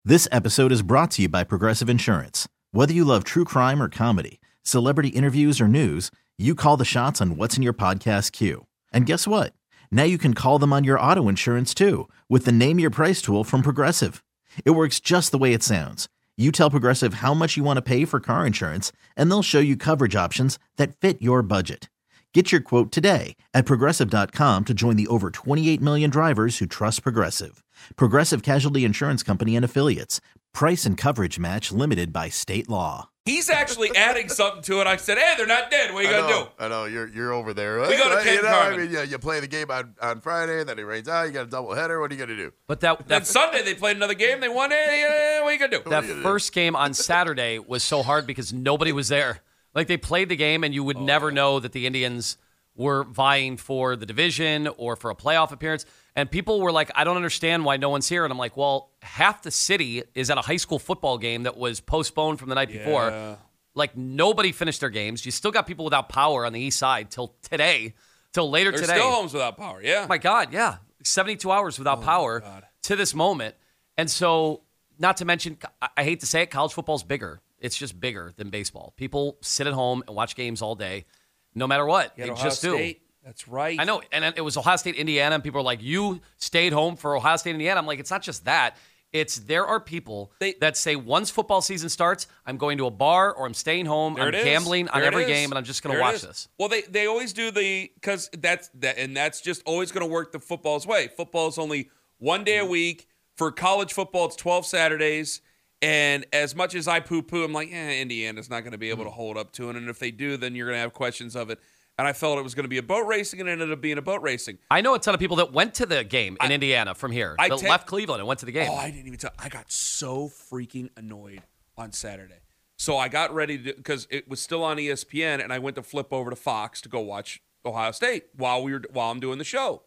This episode is brought to you by Progressive Insurance. Whether you love true crime or comedy, celebrity interviews or news, you call the shots on what's in your podcast queue. And guess what? Now you can call them on your auto insurance too with the Name Your Price tool from Progressive. It works just the way it sounds. You tell Progressive how much you want to pay for car insurance, and they'll show you coverage options that fit your budget. Get your quote today at Progressive.com to join the over 28 million drivers who trust Progressive. Progressive Casualty Insurance Company and Affiliates. Price and coverage match limited by state law. He's actually adding something to it. I said, hey, they're not dead. What are you going to do? I know, you're over there. We go to Ken Carman. I mean, yeah, you play the game on Friday, then it rains out, you got a doubleheader. What are you going to do? But Then Sunday they played another game. They won. Hey, what are you going to do? that first game on Saturday was so hard because nobody was there. Like, they played the game, and you would never know that the Indians were vying for the division or for a playoff appearance. And people were like, I don't understand why no one's here. And I'm like, well, half the city is at a high school football game that was postponed from the night before. Like, nobody finished their games. You still got people without power on the east side till later There's today. still homes without power, yeah. Oh my God, yeah. 72 hours without power to this moment. And so, not to mention, I hate to say it, college football's bigger. It's just bigger than baseball. People sit at home and watch games all day, no matter what. They just do. That's right. I know, and it was Ohio State, Indiana, and people are like, you stayed home for Ohio State, Indiana. I'm like, it's not just that. It's there are people that say once football season starts, I'm going to a bar or I'm staying home. I'm gambling on every game, and I'm just going to watch this. Well, they always do because that's just always going to work the football's way. Football is only one day a week. For college football, it's 12 Saturdays. And as much as I poo-poo, I'm like, Indiana's not going to be able to hold up to it. And if they do, then you're going to have questions of it. And I felt it was going to be a boat racing, and it ended up being a boat racing. I know a ton of people that went to the game in Indiana from here. That left Cleveland and went to the game. Oh, I didn't even tell. I got so freaking annoyed on Saturday. So I got ready to, because it was still on ESPN, and I went to flip over to Fox to go watch Ohio State while I'm doing the show.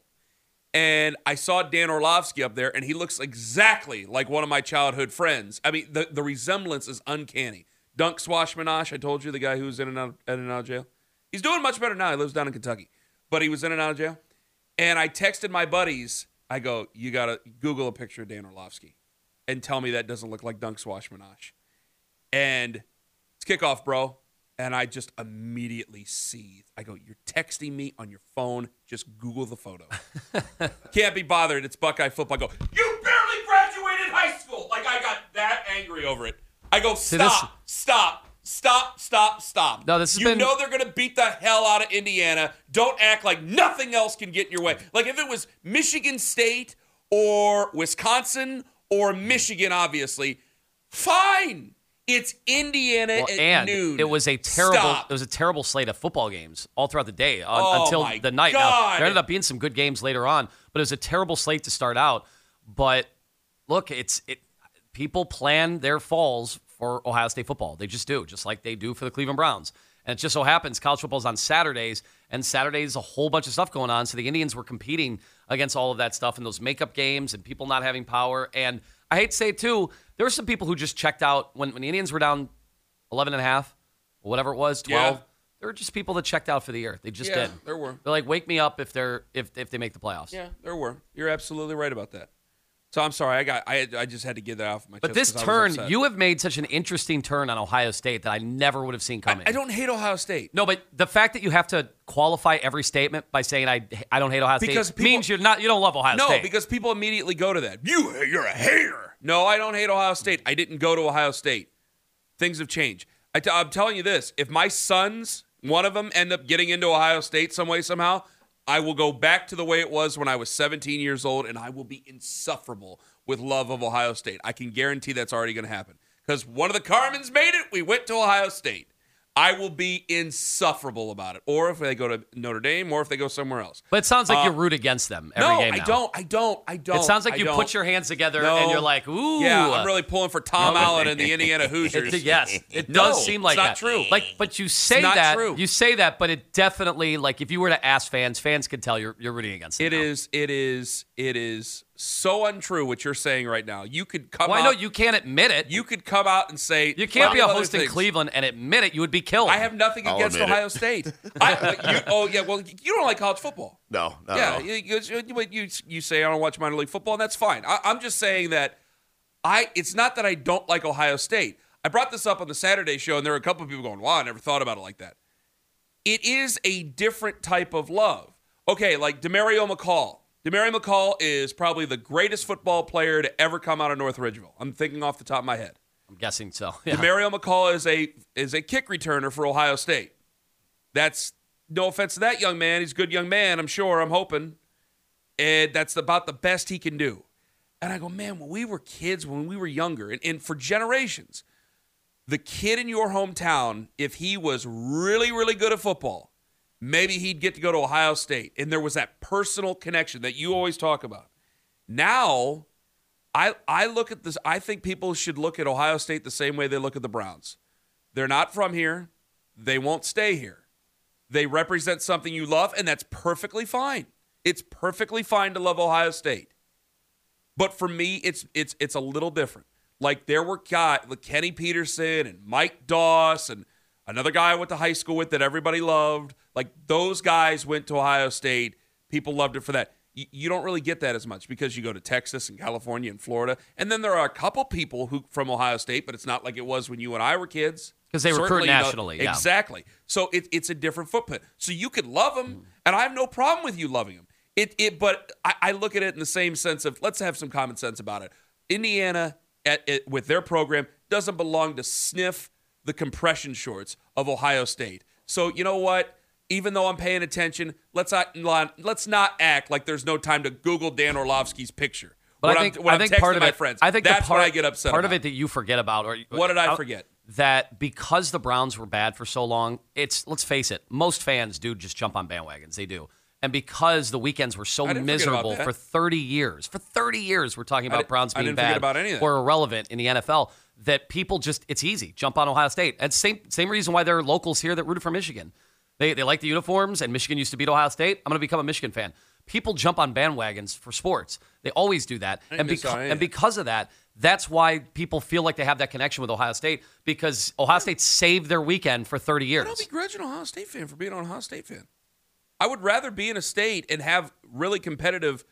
And I saw Dan Orlovsky up there, and he looks exactly like one of my childhood friends. I mean, the resemblance is uncanny. Dunk Swashmanash, I told you, the guy who was in and out of jail. He's doing much better now. He lives down in Kentucky. But he was in and out of jail. And I texted my buddies. I go, you got to Google a picture of Dan Orlovsky and tell me that doesn't look like Dunk Swashmanash. And it's kickoff, bro. And I just immediately seethed. I go, you're texting me on your phone. Just Google the photo. Can't be bothered. It's Buckeye football. I go, you barely graduated high school. Like, I got that angry over it. I go, stop. No, this has you been... know they're going to beat the hell out of Indiana. Don't act like nothing else can get in your way. Like, if it was Michigan State or Wisconsin or Michigan, obviously, fine. It's Indiana at noon. It was a terrible slate of football games all throughout the day until the night. Now, there ended up being some good games later on, but it was a terrible slate to start out. But look, people plan their falls for Ohio State football. They just do, just like they do for the Cleveland Browns. And it just so happens college football is on Saturdays, and Saturdays a whole bunch of stuff going on. So the Indians were competing against all of that stuff and those makeup games and people not having power. And I hate to say it too, there were some people who just checked out when the Indians were down 11 and a half, or whatever it was, 12. Yeah. There were just people that checked out for the year. They just did. There were. They're like, wake me up if they make the playoffs. Yeah, there were. You're absolutely right about that. So I'm sorry, I just had to get that off my chest. But this turn, you have made such an interesting turn on Ohio State that I never would have seen coming. I don't hate Ohio State. No, but the fact that you have to qualify every statement by saying I don't hate Ohio State means you don't love Ohio State. No, because people immediately go to that. You're a hater. No, I don't hate Ohio State. I didn't go to Ohio State. Things have changed. I'm telling you this: if my sons, one of them, end up getting into Ohio State some way somehow, I will go back to the way it was when I was 17 years old, and I will be insufferable with love of Ohio State. I can guarantee that's already going to happen. Because one of the Carmans made it, we went to Ohio State. I will be insufferable about it. Or if they go to Notre Dame, or if they go somewhere else. But it sounds like you root against them every game now. I don't. It sounds like you put your hands together and you're like, ooh. Yeah, I'm really pulling for Tom Allen and the Indiana Hoosiers. Yes, it does seem like that. It's not true. But you say that. True. You say that, but it definitely, like, if you were to ask fans can tell you're rooting against them. It is so untrue what you're saying right now. You could come out. I know you can't admit it. You could come out and say. You can't be a host in Cleveland and admit it. You would be killed. I have nothing against Ohio State. Well, you don't like college football. No. Yeah, you say I don't watch minor league football, and that's fine. I'm just saying that it's not that I don't like Ohio State. I brought this up on the Saturday show, and there were a couple of people going, wow, I never thought about it like that. It is a different type of love. Okay, like Demario McCall. Demario McCall is probably the greatest football player to ever come out of North Ridgeville. I'm thinking off the top of my head. I'm guessing so. Yeah. Demario McCall is a kick returner for Ohio State. That's no offense to that young man. He's a good young man, I'm sure. I'm hoping. And that's about the best he can do. And I go, man, when we were kids, when we were younger, and for generations, the kid in your hometown, if he was really, really good at football, maybe he'd get to go to Ohio State. And there was that personal connection that you always talk about. Now, I look at this. I think people should look at Ohio State the same way they look at the Browns. They're not from here. They won't stay here. They represent something you love, and that's perfectly fine. It's perfectly fine to love Ohio State. But for me, it's a little different. Like there were guys like Kenny Peterson and Mike Doss and another guy I went to high school with that everybody loved. Like those guys went to Ohio State. People loved it for that. You don't really get that as much because you go to Texas and California and Florida. And then there are a couple people who from Ohio State, but it's not like it was when you and I were kids. Because they recruit nationally. Yeah. Exactly. So it's a different footprint. So you could love them, and I have no problem with you loving them. But I look at it in the same sense of let's have some common sense about it. Indiana, with their program, doesn't belong to sniff the compression shorts of Ohio State. So you know what? Even though I'm paying attention, let's not act like there's no time to Google Dan Orlovsky's picture. But I think part of my it, friends. I think that's what I get upset part about. of it that you forget about, or what did I forget? That because the Browns were bad for so long, let's face it, most fans do just jump on bandwagons. They do. And because the weekends were so miserable for 30 years, we're talking about Browns being bad or irrelevant in the NFL, that people just, it's easy, jump on Ohio State. And same reason why there are locals here that rooted for Michigan. They like the uniforms, and Michigan used to beat Ohio State. I'm going to become a Michigan fan. People jump on bandwagons for sports. They always do that. And because of that, that's why people feel like they have that connection with Ohio State, because Ohio State saved their weekend for 30 years. I don't begrudge an Ohio State fan for being an Ohio State fan. I would rather be in a state and have really competitive,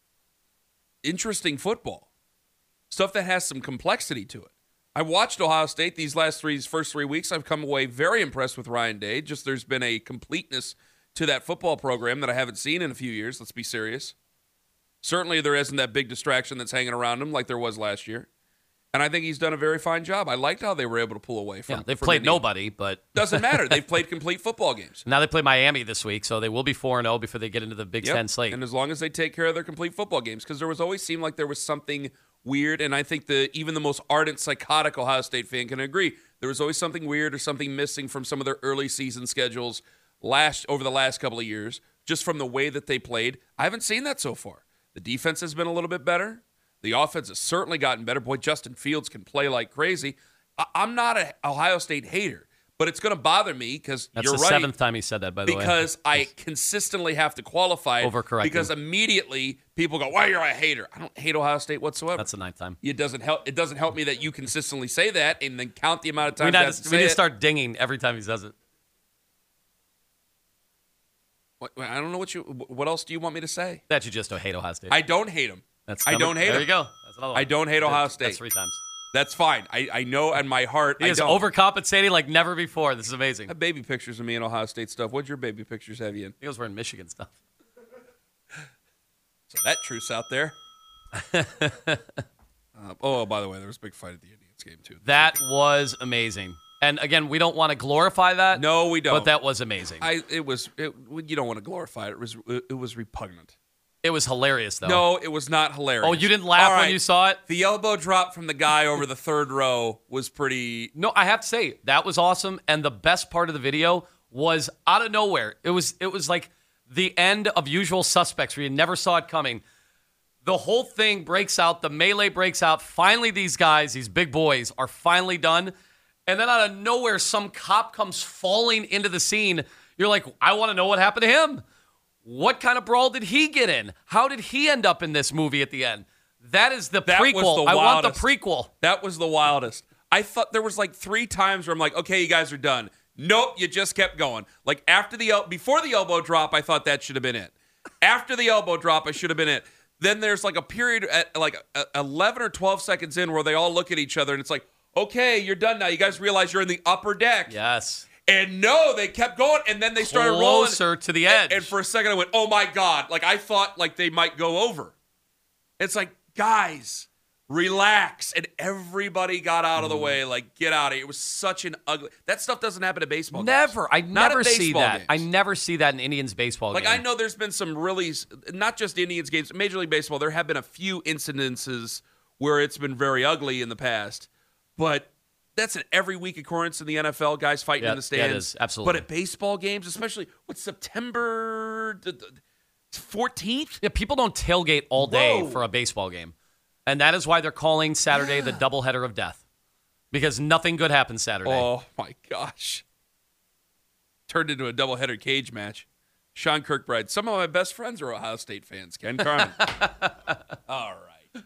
interesting football. Stuff that has some complexity to it. I watched Ohio State these first 3 weeks. I've come away very impressed with Ryan Day. Just there's been a completeness to that football program that I haven't seen in a few years. Let's be serious. Certainly there isn't that big distraction that's hanging around him like there was last year. And I think he's done a very fine job. I liked how they were able to pull away from. Yeah, they've played nobody, but doesn't matter. They've played complete football games. Now they play Miami this week, so they will be 4-0 before they get into the Big Ten slate. And as long as they take care of their complete football games, because there was always seemed like there was something weird, and I think even the most ardent, psychotic Ohio State fan can agree there was always something weird or something missing from some of their early season schedules over the last couple of years, just from the way that they played. I haven't seen that so far. The defense has been a little bit better. The offense has certainly gotten better. Boy, Justin Fields can play like crazy. I'm not an Ohio State hater, but it's going to bother me because you're right. That's the seventh time he said that, by the way. Because I consistently have to qualify it. Overcorrecting. Because immediately people go, "Why you're a hater?" I don't hate Ohio State whatsoever. That's the ninth time. It doesn't help me that you consistently say that and then count the amount of times we need to start dinging every time he says it. I don't know what else do you want me to say? That you just don't hate Ohio State. I don't hate him. I don't hate him. There you go. That's another one. I don't hate Ohio State. That's 3 times. That's fine. I know in my heart he is overcompensating like never before. This is amazing. I have baby pictures of me in Ohio State stuff. What'd your baby pictures have you in? He was wearing Michigan stuff. So that truce out there. By the way, there was a big fight at the Indians game too. That was amazing. And again, we don't want to glorify that. No, we don't. But that was amazing. You don't want to glorify it. It was repugnant. It was hilarious, though. No, it was not hilarious. Oh, you didn't laugh when you saw it? The elbow drop from the guy over the third row was pretty... No, I have to say, that was awesome. And the best part of the video was out of nowhere. It was like the end of Usual Suspects, where you never saw it coming. The whole thing breaks out. The melee breaks out. Finally, these guys, these big boys, are finally done. And then out of nowhere, some cop comes falling into the scene. You're like, I want to know what happened to him. What kind of brawl did he get in? How did he end up in this movie at the end? That is the prequel. I want the prequel. That was the wildest. I thought there was like 3 times where I'm like, okay, you guys are done. Nope, you just kept going. Like before the elbow drop, I thought that should have been it. After the elbow drop, I should have been it. Then there's like a period at like 11 or 12 seconds in where they all look at each other and it's like, okay, you're done now. You guys realize you're in the upper deck. Yes. And no, they kept going, and then they started rolling closer to the edge. And for a second, I went, "Oh my god!" Like I thought, like they might go over. It's like, guys, relax, and everybody got out of the way. Like, get out of here. It was such an ugly. That stuff doesn't happen at baseball. Never. Games. I never see that. I never see that in Indians baseball. Like I know there's been some really, not just Indians games, Major League Baseball. There have been a few incidences where it's been very ugly in the past, but. That's an every week occurrence in the NFL, guys fighting in the stands. Yeah, it is. Absolutely. But at baseball games, especially, September 14th? Yeah, people don't tailgate all day for a baseball game. And that is why they're calling Saturday the doubleheader of death. Because nothing good happens Saturday. Oh, my gosh. Turned into a doubleheader cage match. Sean Kirkbride. Some of my best friends are Ohio State fans. Ken Carmen. All right.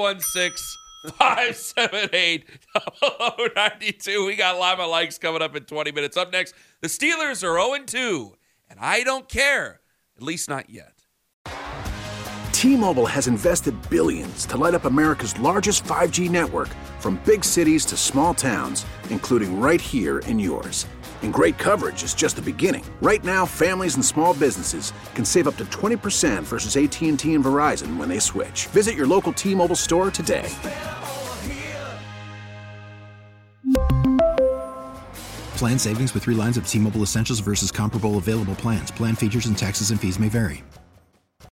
216-578-0092. We got Lima Likes coming up in 20 minutes. Up next, the Steelers are 0-2, and I don't care. At least not yet. T-Mobile has invested billions to light up America's largest 5G network, from big cities to small towns, including right here in yours. And great coverage is just the beginning. Right now, families and small businesses can save up to 20% versus AT&T and Verizon when they switch. Visit your local T-Mobile store today. Plan savings with 3 lines of T-Mobile Essentials versus comparable available plans. Plan features and taxes and fees may vary.